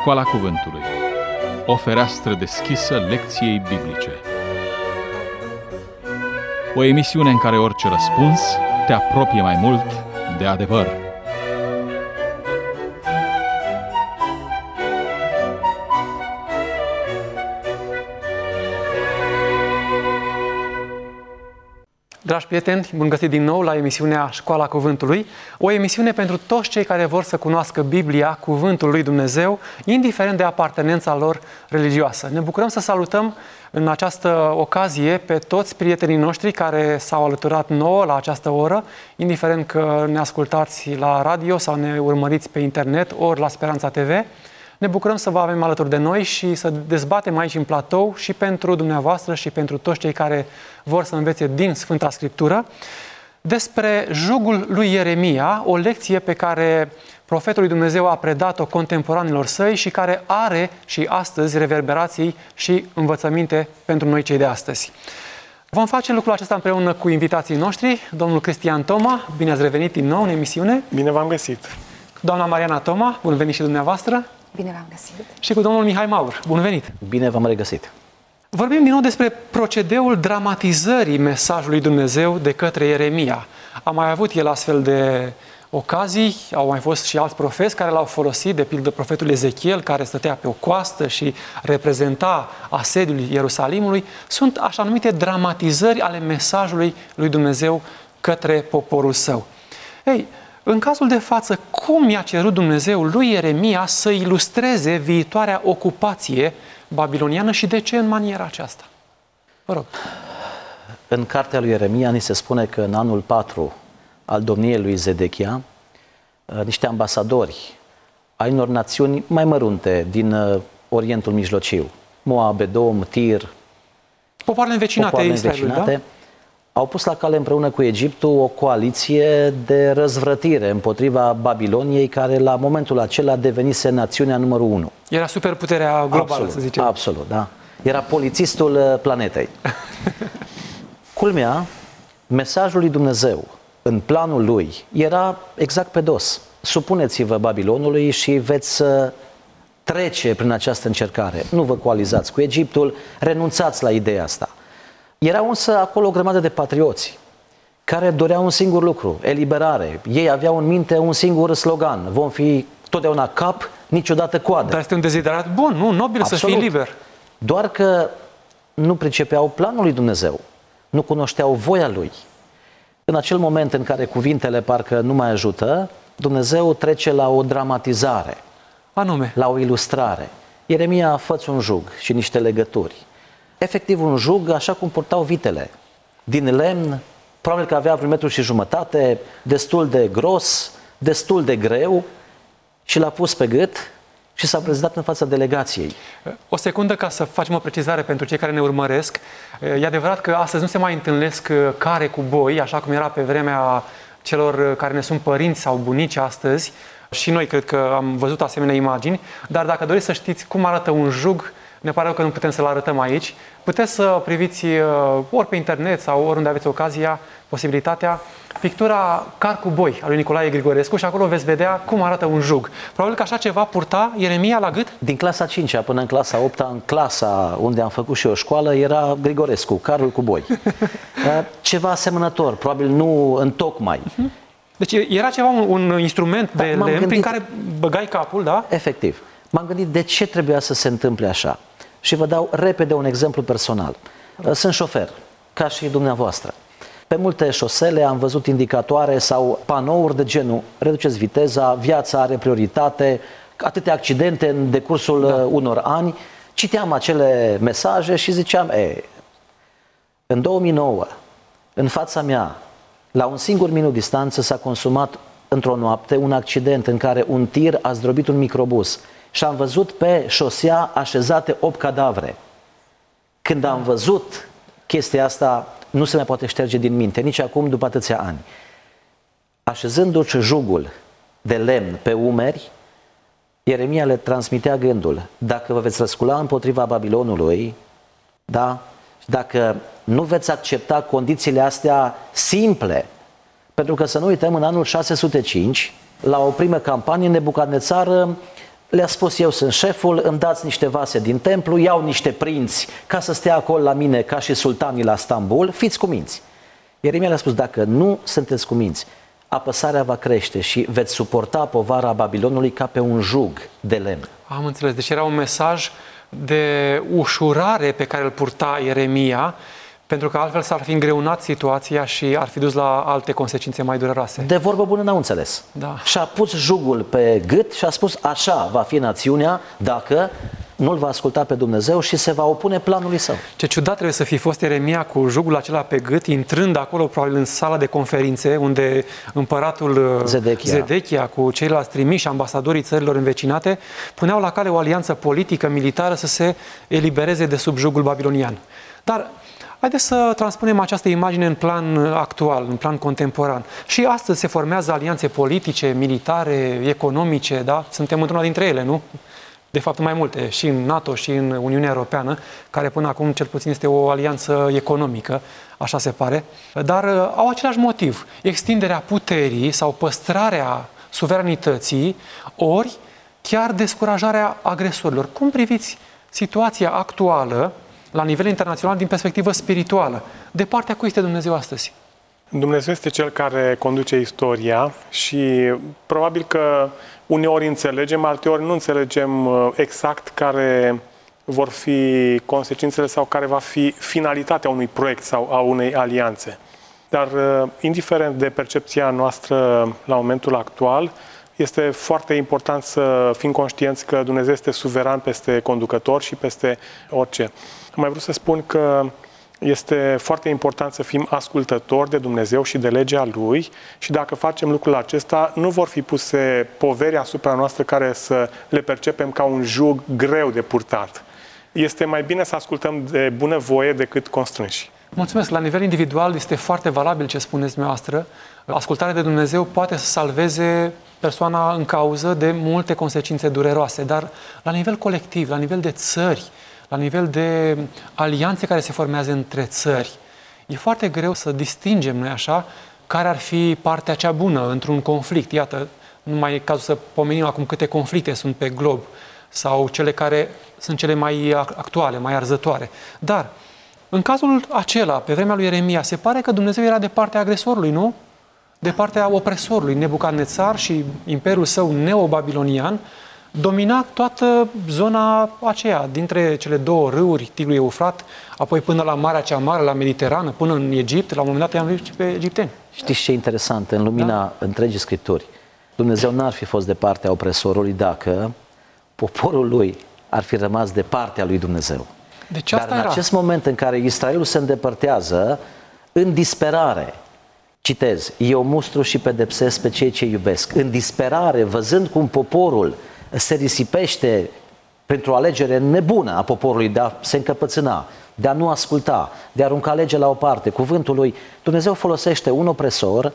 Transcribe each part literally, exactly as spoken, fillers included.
Școala Cuvântului. O fereastră deschisă lecției biblice. O emisiune în care orice răspuns te apropie mai mult de adevăr. Dragi prieteni, bun găsit din nou la emisiunea Școala Cuvântului, o emisiune pentru toți cei care vor să cunoască Biblia, Cuvântul lui Dumnezeu, indiferent de apartenența lor religioasă. Ne bucurăm să salutăm în această ocazie pe toți prietenii noștri care s-au alăturat nouă la această oră, indiferent că ne ascultați la radio sau ne urmăriți pe internet ori la Speranța T V. Ne bucurăm să vă avem alături de noi și să dezbatem aici în platou și pentru dumneavoastră și pentru toți cei care vor să învețe din Sfânta Scriptură despre jugul lui Ieremia, o lecție pe care profetul lui Dumnezeu a predat-o contemporanilor săi și care are și astăzi reverberații și învățăminte pentru noi cei de astăzi. Vom face lucrul acesta împreună cu invitații noștri, domnul Cristian Toma, bine ați revenit din nou în emisiune. Bine v-am găsit. Doamna Mariana Toma, bun venit și dumneavoastră. Bine v-am găsit. Și cu domnul Mihai Maur. Bun venit! Bine v-am regăsit! Vorbim din nou despre procedeul dramatizării mesajului Dumnezeu de către Ieremia. A mai avut el astfel de ocazii, au mai fost și alți profeți care l-au folosit, de pildă profetul Ezechiel, care stătea pe o coastă și reprezenta asediul Ierusalimului. Sunt așa numite dramatizări ale mesajului lui Dumnezeu către poporul său. Ei, în cazul de față, cum i-a cerut Dumnezeu lui Ieremia să ilustreze viitoarea ocupație babiloniană și de ce în maniera aceasta? Vă rog. În cartea lui Ieremia ni se spune că în anul patru al domniei lui Zedechia, niște ambasadori ai unor națiuni mai mărunte din Orientul Mijlociu, Moab, Edom, Tir, popoarele învecinate Israelului, da? Au pus la cale împreună cu Egiptul o coaliție de răzvrătire împotriva Babiloniei, care la momentul acela devenise națiunea numărul unu. Era superputerea globală, absolut, să zicem. Absolut, da. Era polițistul planetei. Culmea, mesajul lui Dumnezeu în planul lui era exact pe dos. Supuneți-vă Babilonului și veți trece prin această încercare. Nu vă coalizați cu Egiptul, renunțați la ideea asta. Erau însă acolo o grămadă de patrioți care doreau un singur lucru, eliberare. Ei aveau în minte un singur slogan: vom fi totdeauna cap, niciodată coadă. Dar este un deziderat bun, nu? Nobil. Absolut. Să fii liber. Doar că nu pricepeau planul lui Dumnezeu, nu cunoșteau voia lui. În acel moment în care cuvintele parcă nu mai ajută, Dumnezeu trece la o dramatizare, anume la o ilustrare. Ieremia, fă-ți un jug și niște legături. Efectiv un jug așa cum purtau vitele, din lemn, probabil că avea vreun metru și jumătate, destul de gros, destul de greu, și l-a pus pe gât și s-a prezentat în fața delegației. O secundă ca să facem o precizare pentru cei care ne urmăresc. E adevărat că astăzi nu se mai întâlnesc care cu boi, așa cum era pe vremea celor care ne sunt părinți sau bunici astăzi. Și noi cred că am văzut asemenea imagini, dar dacă doriți să știți cum arată un jug, ne pare rău că nu putem să-l arătăm aici. Puteți să priviți ori pe internet sau oriunde aveți ocazia, posibilitatea, pictura Car cu boi a lui Nicolae Grigorescu și acolo veți vedea cum arată un jug. Probabil că așa ceva purta Ieremia la gât? Din clasa a cincea până în clasa a opta, în clasa unde am făcut și o școală, era Grigorescu, carul cu boi. Ceva asemănător, probabil nu întocmai. Deci era ceva, un, un instrument de lemn gândit, prin care băgai capul, da? Efectiv. M-am gândit de ce trebuia să se întâmple așa. Și vă dau repede un exemplu personal. Sunt șofer, ca și dumneavoastră. Pe multe șosele am văzut indicatoare sau panouri de genul: reduceți viteza, viața are prioritate, atâtea accidente în decursul da. unor ani. Citeam acele mesaje și ziceam, e, în două mii nouă, în fața mea, la un singur minut distanță, s-a consumat într-o noapte un accident în care un tir a zdrobit un microbus. Și am văzut pe șosea așezate opt cadavre. Când am văzut chestia asta, nu se mai poate șterge din minte, nici acum, după atâția ani. Așezându-și jugul de lemn pe umeri, Ieremia le transmitea gândul: dacă vă veți răscula împotriva Babilonului, da, dacă nu veți accepta condițiile astea simple, pentru că să nu uităm, în anul șase sute cinci, la o primă campanie, Nebucadnețar Le-a spus: eu sunt șeful, îmi dați niște vase din templu, iau niște prinți ca să stea acolo la mine ca și sultanii la Stambul, fiți cuminți. Ieremia le-a spus: dacă nu sunteți cuminți, apăsarea va crește și veți suporta povara Babilonului ca pe un jug de lemn. Am înțeles. Deci era un mesaj de ușurare pe care îl purta Ieremia, pentru că altfel s-ar fi îngreunat situația și ar fi dus la alte consecințe mai dureroase. De vorbă bună n-au înțeles. Da. Și-a pus jugul pe gât și a spus: așa va fi națiunea dacă nu-L va asculta pe Dumnezeu și se va opune planului său. Ce ciudat trebuie să fi fost Ieremia cu jugul acela pe gât, intrând acolo probabil în sala de conferințe, unde împăratul Zedechia, Zedechia cu ceilalți trimiși, ambasadorii țărilor învecinate, puneau la cale o alianță politică, militară, să se elibereze de sub jugul babilonian. Dar haideți să transpunem această imagine în plan actual, în plan contemporan. Și astăzi se formează alianțe politice, militare, economice, da? Suntem într-una dintre ele, nu? De fapt, mai multe, și în NATO, și în Uniunea Europeană, care până acum cel puțin este o alianță economică, așa se pare, dar au același motiv: extinderea puterii sau păstrarea suveranității, ori chiar descurajarea agresorilor. Cum priviți situația actuală la nivel internațional din perspectivă spirituală? De partea cui este Dumnezeu astăzi? Dumnezeu este Cel care conduce istoria și probabil că uneori înțelegem, alteori nu înțelegem exact care vor fi consecințele sau care va fi finalitatea unui proiect sau a unei alianțe. Dar, indiferent de percepția noastră la momentul actual, este foarte important să fim conștienți că Dumnezeu este suveran peste conducător și peste orice. Am mai vrut să spun că este foarte important să fim ascultători de Dumnezeu și de legea Lui și dacă facem lucrul acesta, nu vor fi puse poveri asupra noastră care să le percepem ca un jug greu de purtat. Este mai bine să ascultăm de bunăvoie decât constrânși. Mulțumesc. La nivel individual este foarte valabil ce spuneți dumneavoastră. Ascultarea de Dumnezeu poate să salveze persoana în cauză de multe consecințe dureroase, dar la nivel colectiv, la nivel de țări, la nivel de alianțe care se formează între țări, e foarte greu să distingem, nu-i așa, care ar fi partea cea bună într-un conflict. Iată, nu mai e cazul să pomenim acum câte conflicte sunt pe glob sau cele care sunt cele mai actuale, mai arzătoare. Dar, în cazul acela, pe vremea lui Ieremia, se pare că Dumnezeu era de partea agresorului, nu? De partea opresorului. Nebucadnețar și imperiul său neo-babilonian domina toată zona aceea, dintre cele două râuri, Tigrul Eufrat, apoi până la Marea cea Mare, la Mediterană, până în Egipt. La un moment dat i-am văzut pe egipteni. Știți ce e interesant? În lumina da. întregii Scripturi, Dumnezeu n-ar fi fost de partea opresorului dacă poporul lui ar fi rămas de partea lui Dumnezeu. Deci Dar în era. acest moment în care Israelul se îndepărtează, în disperare, citez: eu mustru și pedepsesc pe cei ce iubesc. În disperare, văzând cum poporul se risipește pentru o alegere nebună a poporului de a se încăpățâna, de a nu asculta, de a arunca legea la o parte, cuvântul lui, Dumnezeu folosește un opresor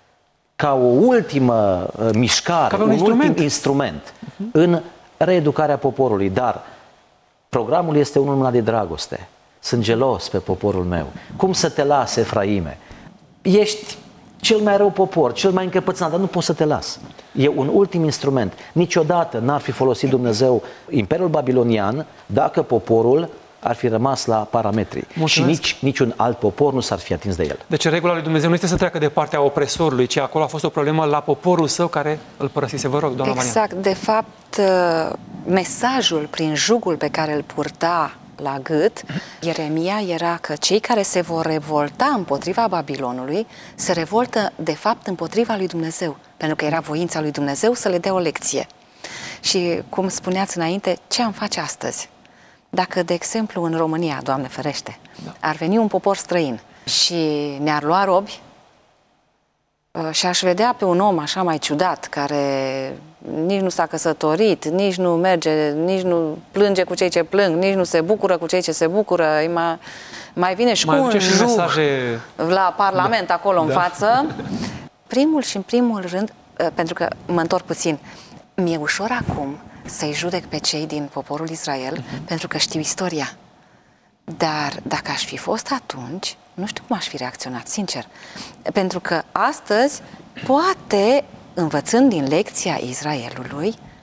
ca o ultimă uh, mișcare, un, un instrument. ultim instrument uh-huh. în reeducarea poporului. Dar programul este unul de dragoste. Sunt gelos pe poporul meu. Cum să te lase, Efraime? Ești cel mai rău popor, cel mai încăpățânat, dar nu poți să te las. E un ultim instrument. Niciodată n-ar fi folosit Dumnezeu Imperiul Babilonian dacă poporul ar fi rămas la parametri. Mulțumesc. Și nici, niciun alt popor nu s-ar fi atins de el. Deci regula lui Dumnezeu nu este să treacă de partea opresorului, ci acolo a fost o problemă la poporul său care îl părăsise. Vă rog, doamna Maria. Exact. De fapt, mesajul prin jugul pe care îl purta la gât Ieremia era că cei care se vor revolta împotriva Babilonului se revoltă de fapt împotriva lui Dumnezeu, pentru că era voința lui Dumnezeu să le dea o lecție. Și cum spuneați înainte, ce am face astăzi? Dacă, de exemplu, în România, Doamne ferește, da. ar veni un popor străin și ne-ar lua robi și aș vedea pe un om așa mai ciudat, care nici nu s-a căsătorit, nici nu merge, nici nu plânge cu cei ce plâng, nici nu se bucură cu cei ce se bucură, mai, mai vine și mai cu un jug mesaje... la Parlament, da. acolo în da. față. Primul și în primul rând, pentru că mă întorc puțin, mi-e ușor acum să-i judec pe cei din poporul Israel, uh-huh. pentru că știu istoria. Dar dacă aș fi fost atunci, nu știu cum aș fi reacționat, sincer. Pentru că astăzi, poate, învățând din lecția Israelului,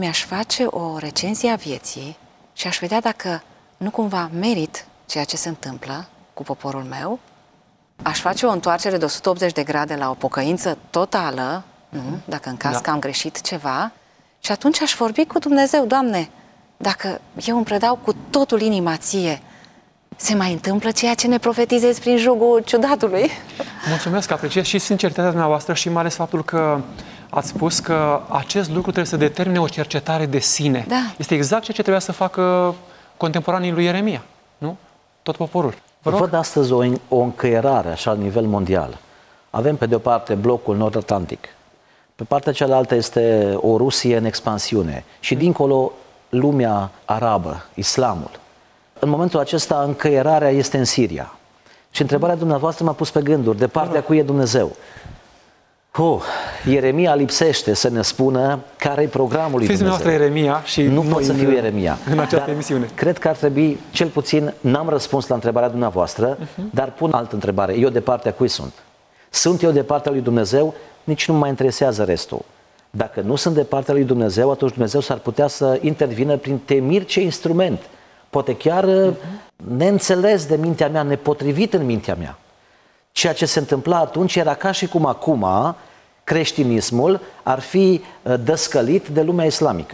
mi-aș face o recenzie a vieții și aș vedea dacă nu cumva merit ceea ce se întâmplă cu poporul meu, aș face o întoarcere de o sută optzeci de grade la o pocăință totală, nu? Dacă în caz Da. că am greșit ceva, și atunci aș vorbi cu Dumnezeu, Doamne, dacă eu îmi predau cu totul inima Ție, se mai întâmplă ceea ce ne profetizezi prin jugul ciudatului? Mulțumesc, apreciez și sinceritatea dumneavoastră și mai ales faptul că ați spus că acest lucru trebuie să determine o cercetare de sine. Da. Este exact ceea ce trebuia să facă contemporanii lui Ieremia, nu? Tot poporul. Vă rog. Văd astăzi o, o încăierare așa la nivel mondial. Avem pe de o parte blocul nord-atlantic, pe partea cealaltă este o Rusie în expansiune și dincolo lumea arabă, islamul. În momentul acesta încăierarea este în Siria. Și întrebarea dumneavoastră m-a pus pe gânduri, de partea cui e Dumnezeu? Oh, Ieremia lipsește să ne spună care e programul lui Fiți Dumnezeu. dumneavoastră Ieremia și Nu noi pot să în- fiu Ieremia. în această Dar emisiune. Cred că ar trebui, cel puțin, n-am răspuns la întrebarea dumneavoastră, uh-huh. dar pun altă întrebare. Eu de partea cui sunt? Sunt eu de partea lui Dumnezeu? Nici nu mă interesează restul. Dacă nu sunt de partea lui Dumnezeu, atunci Dumnezeu s-ar putea să intervină prin temir ce instrument. Poate chiar uh-huh. neînțeles de mintea mea, nepotrivit în mintea mea. Ceea ce se întâmpla atunci era ca și cum acum creștinismul ar fi uh, dăscălit de lumea islamică.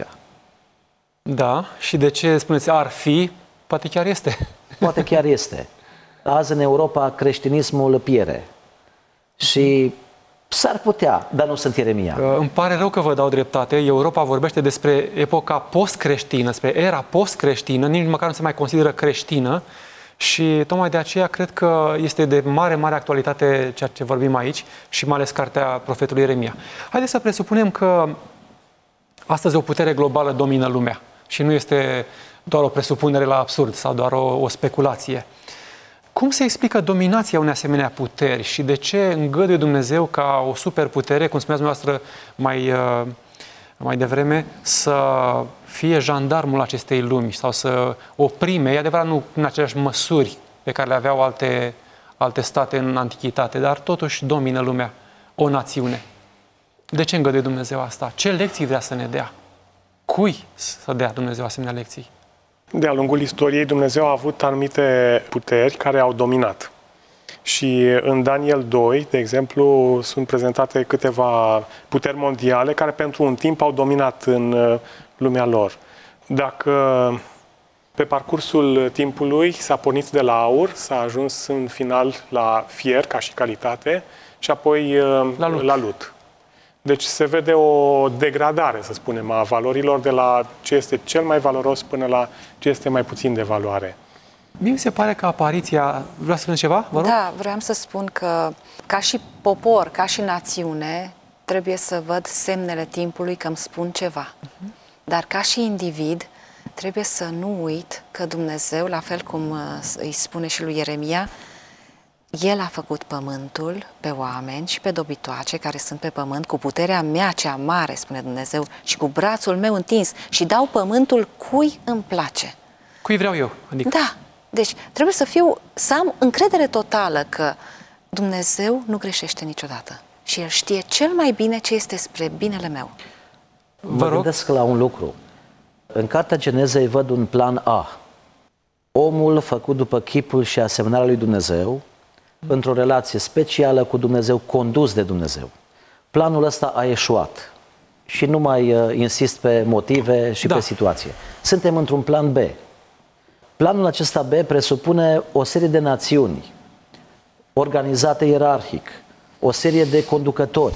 Da, și de ce spuneți ar fi? Poate chiar este. Poate chiar este. Azi în Europa creștinismul piere. Și s-ar putea, dar nu sunt Ieremia. Uh, Îmi pare rău că vă dau dreptate. Europa vorbește despre epoca post-creștină, despre era post-creștină, nici măcar nu se mai consideră creștină și tocmai de aceea cred că este de mare, mare actualitate ceea ce vorbim aici și mai ales cartea profetului Ieremia. Haideți să presupunem că astăzi o putere globală domină lumea și nu este doar o presupunere la absurd sau doar o, o speculație. Cum se explică dominația unei asemenea puteri și de ce îngăduie Dumnezeu ca o superputere, cum spuneați dumneavoastră mai, mai devreme, să fie jandarmul acestei lumi sau să oprime, e adevărat nu în aceleași măsuri pe care le aveau alte, alte state în antichitate, dar totuși domină lumea, o națiune. De ce îngăduie Dumnezeu asta? Ce lecții vrea să ne dea? Cui să dea Dumnezeu asemenea lecții? De-a lungul istoriei, Dumnezeu a avut anumite puteri care au dominat. Și în Daniel doi, de exemplu, sunt prezentate câteva puteri mondiale care pentru un timp au dominat în lumea lor. Dacă pe parcursul timpului s-a pornit de la aur, s-a ajuns în final la fier ca și calitate și apoi La lut. la lut. Deci se vede o degradare, să spunem, a valorilor de la ce este cel mai valoros până la ce este mai puțin de valoare. Mie mi se pare că apariția... Vreau să spuneți ceva? Vă rog? Da, vreau să spun că ca și popor, ca și națiune, trebuie să văd semnele timpului că îmi spun ceva. Uh-huh. Dar ca și individ, trebuie să nu uit că Dumnezeu, la fel cum uh, îi spune și lui Ieremia, El a făcut pământul pe oameni și pe dobitoace care sunt pe pământ cu puterea mea cea mare, spune Dumnezeu, și cu brațul meu întins și dau pământul cui îmi place. Cui vreau eu? Adică... Da, deci trebuie să fiu, să am încredere totală că Dumnezeu nu greșește niciodată și El știe cel mai bine ce este spre binele meu. Vă rog. gândesc la un lucru. În Cartea Genezei văd un plan A. Omul făcut după chipul și asemănarea lui Dumnezeu, într-o relație specială cu Dumnezeu, condus de Dumnezeu. Planul ăsta a eșuat. Și nu mai uh, insist pe motive și Da. pe situație. Suntem într-un plan B. Planul acesta B presupune o serie de națiuni organizate ierarhic, o serie de conducători.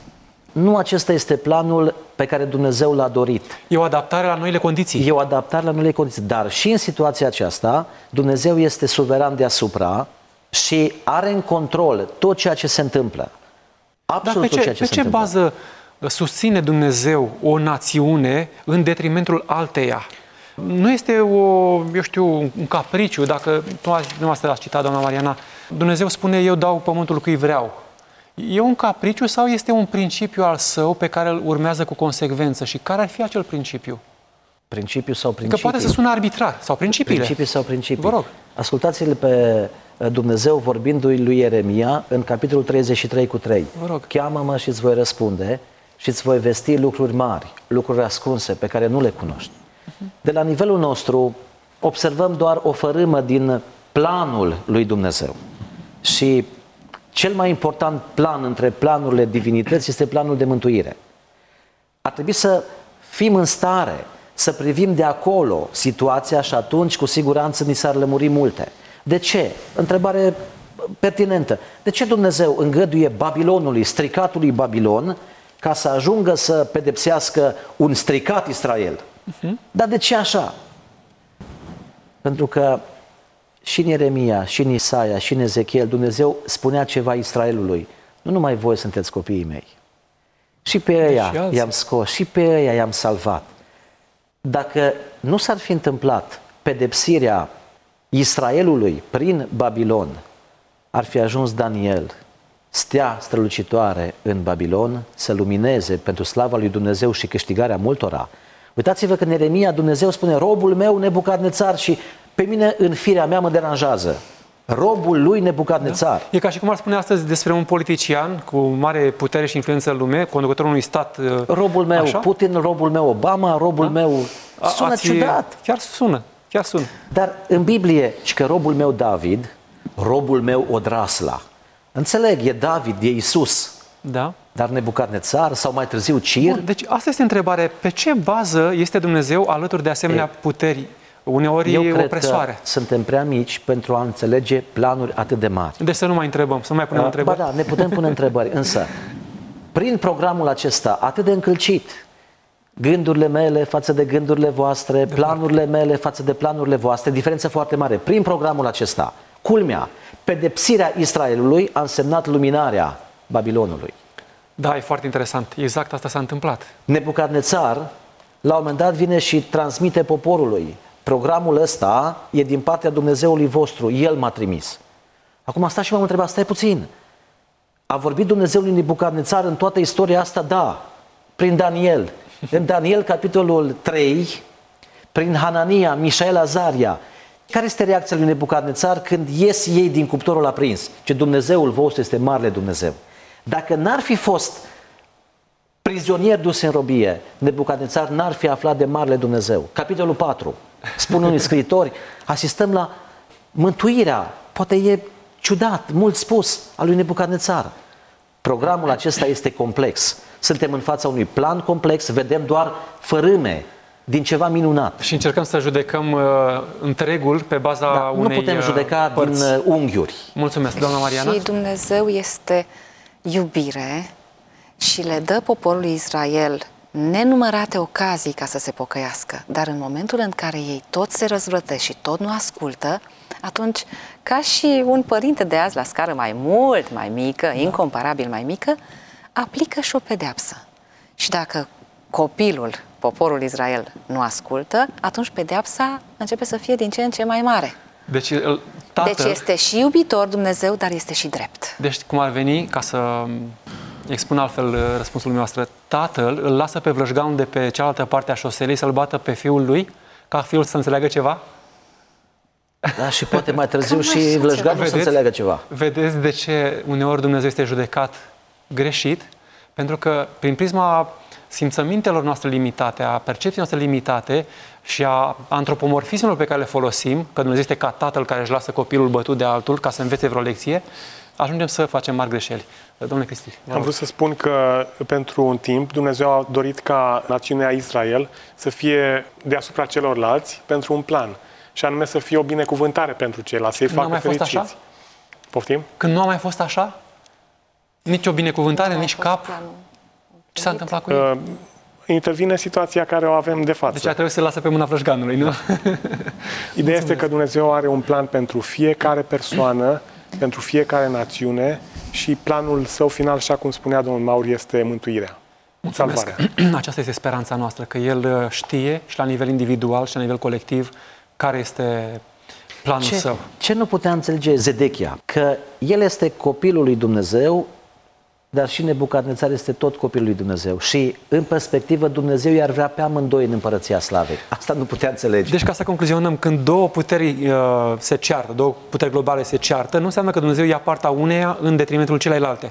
Nu acesta este planul pe care Dumnezeu l-a dorit. E o adaptare la noile condiții. E o adaptare la noile condiții. Dar și în situația aceasta, Dumnezeu este suveran deasupra și are în control tot ceea ce se întâmplă. Dar Absolut pe tot ce, ceea ce pe se ce întâmplă. bază susține Dumnezeu o națiune în detrimentul alteia? Nu este o, eu știu, un capriciu, dacă dumneavoastră ați citat, doamna Mariana, Dumnezeu spune, eu dau pământul cui vreau. E un capriciu sau este un principiu al său pe care îl urmează cu consecvență? Și care ar fi acel principiu? Principiu sau Că principii? poate să sună arbitrar, sau principiile. Principii sau principii. Vă rog. Ascultați-l pe Dumnezeu vorbindu-i lui Ieremia în capitolul treizeci și trei cu trei. Vă rog. Cheamă-mă și îți voi răspunde, și îți voi vesti lucruri mari, lucruri ascunse pe care nu le cunoști. De la nivelul nostru observăm doar o fărâmă din planul lui Dumnezeu. Și cel mai important plan între planurile divinității este planul de mântuire. Ar trebui să fim în stare să privim de acolo situația și atunci cu siguranță ni s-ar lămuri multe. De ce? Întrebare pertinentă. De ce Dumnezeu îngăduie Babilonului, stricatului Babilon, ca să ajungă să pedepsească un stricat Israel? Uh-huh. Dar de ce așa? Pentru că și în Ieremia, și în Isaia, și în Ezechiel, Dumnezeu spunea ceva Israelului. Nu numai voi sunteți copiii mei. Și pe ăia i-am scos, și pe ăia i-am salvat. Dacă nu s-ar fi întâmplat pedepsirea Israelului prin Babilon, ar fi ajuns Daniel, stea strălucitoare în Babilon, să lumineze pentru slava lui Dumnezeu și câștigarea multora. Uitați-vă că în Ieremia Dumnezeu spune: robul meu Nebucadnețar, și pe mine în firea mea mă deranjează. Robul lui Nebucadnețar. Da. E ca și cum ar spune astăzi despre un politician cu mare putere și influență în lume, conducătorul unui stat. Robul meu așa? Putin, robul meu Obama, robul da? meu... Sună Ați, ciudat. Chiar sună, chiar sună. Dar în Biblie, și că robul meu David, robul meu Odrasla. Înțeleg, e David, e Isus. Da. Dar Nebucadnețar sau mai târziu Cir... Bun, deci asta este întrebarea. Pe ce bază este Dumnezeu alături de asemenea e, puteri, uneori eu cred opresoare? Că suntem prea mici pentru a înțelege planuri atât de mari. Deci să nu mai întrebăm, să nu mai punem uh, întrebări. Ba da, ne putem pune întrebări, însă prin programul acesta atât de încălcit, gândurile mele față de gândurile voastre, de planurile parte. mele față de planurile voastre, diferență foarte mare. Prin programul acesta, culmea, pedepsirea Israelului a însemnat luminarea Babilonului. Da, e foarte interesant. Exact asta s-a întâmplat. Nebucadnețar, la un moment dat, vine și transmite poporului: programul ăsta e din partea Dumnezeului vostru, El m-a trimis. Acum stați și m-am întrebat, stai puțin, a vorbit Dumnezeul lui Nebucadnețar în toată istoria asta? Da, prin Daniel. În Daniel, capitolul trei, prin Hanania, Mișael, Azaria. Care este reacția lui Nebucadnețar când ies ei din cuptorul aprins? Ce Dumnezeul vostru este marele Dumnezeu. Dacă n-ar fi fost prizonier dus în robie, Nebucadnețar n-ar fi aflat de marele Dumnezeu. Capitolul patru, spun unii scriitori, asistăm la mântuirea, poate e ciudat, mult spus, al lui Nebucadnețar. Programul acesta este complex. Suntem în fața unui plan complex, vedem doar fărâme din ceva minunat. Și încercăm să judecăm uh, întregul pe baza da, unei Nu putem judeca părți. din uh, unghiuri. Mulțumesc, doamna Mariana. Și Dumnezeu este iubire și le dă poporului Israel nenumărate ocazii ca să se pocăiască. Dar în momentul în care ei tot se răzvrătesc și tot nu ascultă, atunci, ca și un părinte de azi la scară mai mult mai mică, da. incomparabil mai mică, aplică și o pedeapsă. Și dacă copilul, poporul Israel, nu ascultă, atunci pedeapsa începe să fie din ce în ce mai mare. Deci, tatăl... deci este și iubitor Dumnezeu, dar este și drept. Deci cum ar veni, ca să expun altfel răspunsul noastră, tatăl îl lasă pe vlășganul de pe cealaltă parte a șoselei să-l bată pe fiul lui, ca fiul să înțeleagă ceva? Da, și poate mai târziu și vlășganul să înțeleagă ceva. Vedeți de ce uneori Dumnezeu este judecat greșit? Pentru că prin prisma simțămintelor noastre limitate, a percepției noastre limitate și a antropomorfismelor pe care le folosim, că Dumnezeu este ca tatăl care își lasă copilul bătut de altul ca să învețe vreo lecție, ajungem să facem mari greșeli. Domnule Cristi. Am vrut să spun că pentru un timp Dumnezeu a dorit ca națiunea Israel să fie deasupra celorlalți pentru un plan. Și anume să fie o binecuvântare pentru ceilalți, să-i facă fericiți. Așa? Poftim? Când nu a mai fost așa? Nici o binecuvântare, nici cap? Planul. Ce s-a întâmplat cu el? Uh, intervine situația care o avem de față. Deci a trebuit să lasă pe mâna vrăjganului, nu? Ideea este că Dumnezeu are un plan pentru fiecare persoană, pentru fiecare națiune și planul său final, așa cum spunea domnul Mauri, este mântuirea. Mulțumesc. Salvarea. Aceasta este speranța noastră, că El știe și la nivel individual și la nivel colectiv care este planul ce, său. Ce nu putea înțelege Zedechia? Că el este copilul lui Dumnezeu, dar și Nebucadnețar este tot copilul lui Dumnezeu. Și în perspectivă Dumnezeu i-ar vrea pe amândoi în împărăția slavei. Asta nu putea înțelege. Deci ca să concluzionăm, când două puteri uh, se ceartă, două puteri globale se ceartă, nu înseamnă că Dumnezeu ia partea uneia în detrimentul celelalte.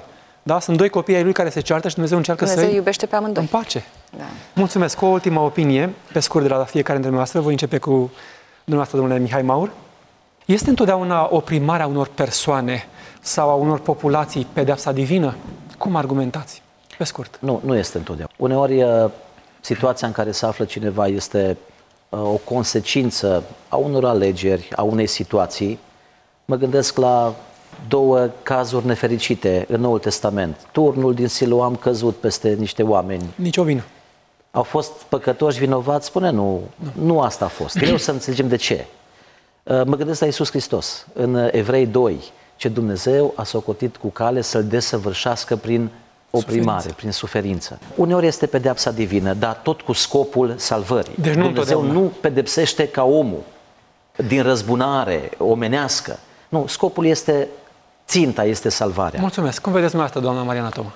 Da? Sunt doi copii ai lui care se ceartă și Dumnezeu încearcă Dumnezeu să-i iubește pe amândoi. împace. Da. Mulțumesc. O ultimă opinie, pe scurt, de la fiecare dintre noastre. Voi începe cu dumneavoastră, domnule Mihai Maur. Este întotdeauna oprimarea unor persoane sau a unor populații pedeapsa divină? Cum argumentați? Pe scurt. Nu, nu este întotdeauna. Uneori, situația în care se află cineva este o consecință a unor alegeri, a unei situații. Mă gândesc la două cazuri nefericite în Noul Testament. Turnul din Siloam căzut peste niște oameni. Nici o vină. Au fost păcătoși, vinovați? Spune nu, nu, nu asta a fost. Greu să înțelegem de ce. Mă gândesc la Iisus Hristos. În Evrei doi, ce Dumnezeu a socotit cu cale să-L desăvârșească prin oprimare, suferință. Prin suferință. Uneori este pedeapsa divină, dar tot cu scopul salvării. Deci nu Dumnezeu nu pedepsește ca omul, din răzbunare omenească. Nu, scopul este, ținta este salvarea. Mulțumesc. Cum vedeți dumneavoastră, doamna Mariana Toma?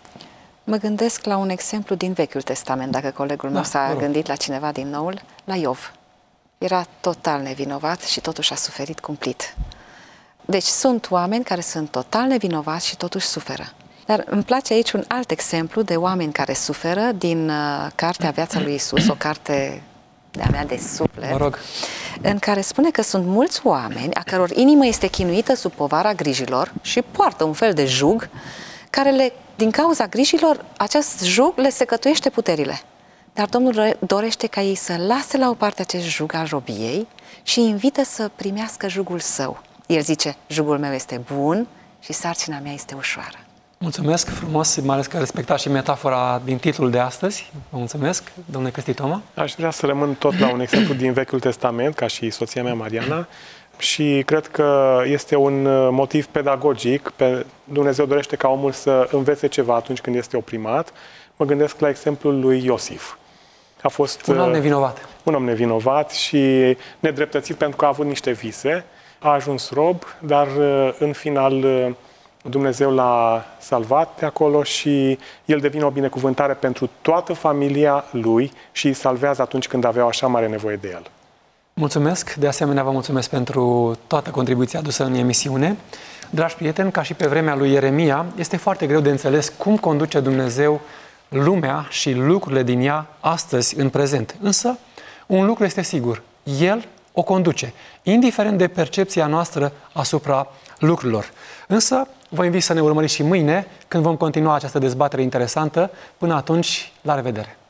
Mă gândesc la un exemplu din Vechiul Testament, dacă colegul meu Da, s-a vă rog. gândit la cineva din Noul, la Iov. Era total nevinovat și totuși a suferit cumplit. Deci sunt oameni care sunt total nevinovați și totuși suferă. Dar îmi place aici un alt exemplu de oameni care suferă din uh, cartea Viața lui Isus, o carte de-a mea de suflet, Vă rog. în care spune că sunt mulți oameni a căror inimă este chinuită sub povara grijilor și poartă un fel de jug care le, din cauza grijilor, acest jug le secătuiește puterile. Dar Domnul dorește ca ei să lase la o parte acest jug al robiei și îi invită să primească jugul său. El zice, jugul meu este bun și sarcina mea este ușoară. Mulțumesc frumos, mai ales că respectați și metafora din titlul de astăzi. Vă mulțumesc, domnule Cristi Toma. Aș vrea să rămân tot la un exemplu din Vechiul Testament, ca și soția mea, Mariana, și cred că este un motiv pedagogic. Dumnezeu dorește ca omul să învețe ceva atunci când este oprimat. Mă gândesc la exemplul lui Iosif. A fost Un om nevinovat. Un om nevinovat și nedreptățit pentru că a avut niște vise. A ajuns rob, dar în final Dumnezeu l-a salvat de acolo și el devine o binecuvântare pentru toată familia lui și îi salvează atunci când aveau așa mare nevoie de el. Mulțumesc, de asemenea vă mulțumesc pentru toată contribuția adusă în emisiune. Dragi prieteni, ca și pe vremea lui Ieremia, este foarte greu de înțeles cum conduce Dumnezeu lumea și lucrurile din ea astăzi, în prezent. Însă, un lucru este sigur, El o conduce, indiferent de percepția noastră asupra lucrurilor. Însă, vă invit să ne urmăriți și mâine, când vom continua această dezbatere interesantă. Până atunci, la revedere!